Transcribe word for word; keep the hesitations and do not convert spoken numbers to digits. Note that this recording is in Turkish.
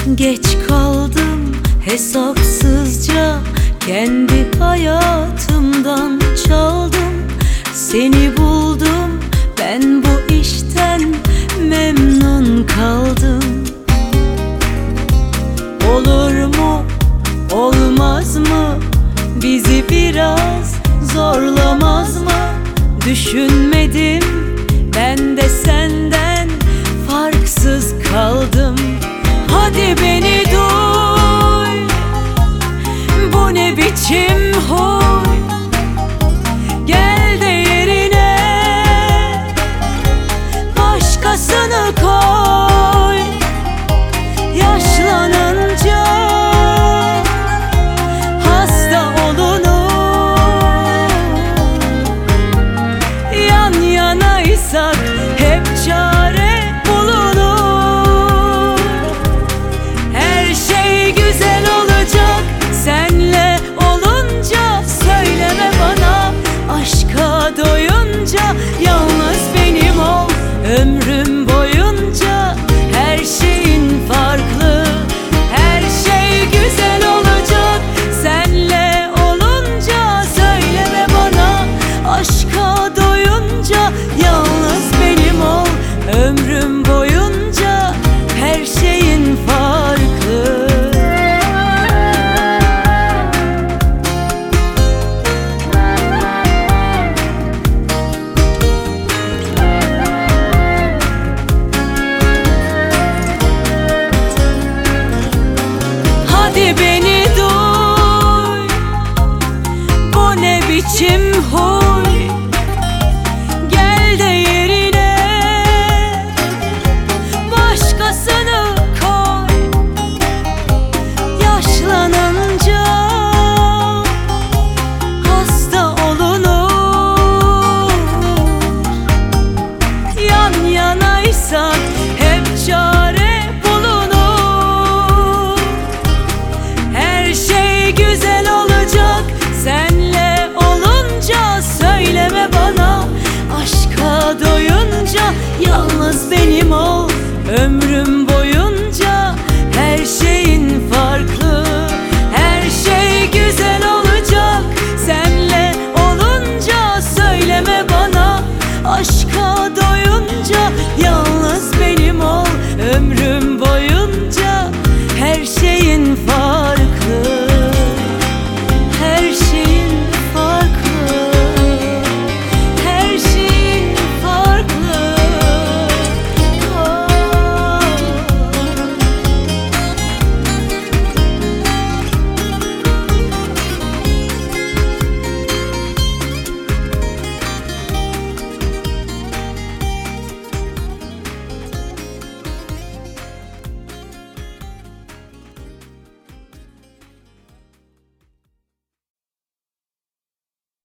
Geç kaldım hesapsızca, kendi hayatımdan çaldım. Seni buldum, ben bu işten memnun kaldım. Olur mu, olmaz mı, bizi biraz zorlamaz mı? Düşünmedim, ben de senden farksız kaldım. Hadi beni duy, bu ne biçim huy? Gel de yerine başkasını koy. Yaşlanınca hasta olunur, yan yanaysak hep çare bulunur. Her şey güzel olacak senle olunca, söyleme bana aşka doyunca. Yalnız benim ol ömrüm boyunca, her şeyin farklı. Her şey güzel olacak senle olunca, söyleme bana aşka doyunca. Yalnız benim ol ömrüm boyunca, her şeyin farklı. Hadi beni duy, bu ne biçim huy? Gel de yerine başkasını koy. Yaşlanınca hasta olunur, yan yanaysak hep çare bulunur. Her şey güzel olacak senle olunca, söyleme bana aşka doyunca. Yalnız benim ol ömrüm boyunca,